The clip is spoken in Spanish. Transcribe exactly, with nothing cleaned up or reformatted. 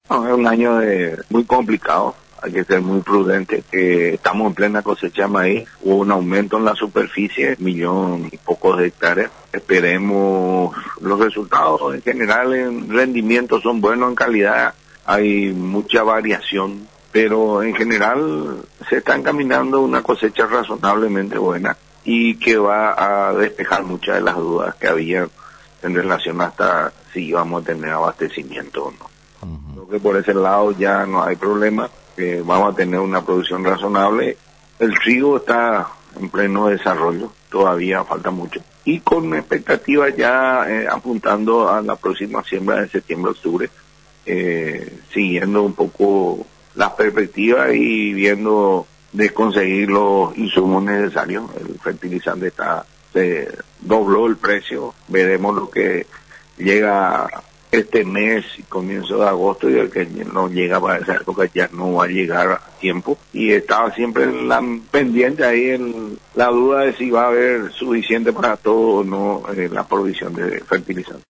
No, es un año de, muy complicado, hay que ser muy prudente. Eh, estamos en plena cosecha de maíz, hubo un aumento en la superficie, millón y pocos de hectáreas. Esperemos los resultados en general en rendimiento son buenos, en calidad hay mucha variación, pero en general se está encaminando una cosecha razonablemente buena y que va a despejar muchas de las dudas que había en relación hasta si íbamos a tener abastecimiento o no. Creo que por ese lado ya no hay problema, eh, vamos a tener una producción razonable. El trigo está en pleno desarrollo, todavía falta mucho. Y con expectativa ya eh, apuntando a la próxima siembra de septiembre-octubre, eh, siguiendo un poco las perspectivas y viendo de conseguir los insumos necesarios. El fertilizante está, se dobló el precio, veremos lo que llega este mes y comienzo de agosto, y el que no llega para esa época ya no va a llegar a tiempo, y estaba siempre en la pendiente ahí en la duda de si va a haber suficiente para todo o no eh, la provisión de fertilizantes.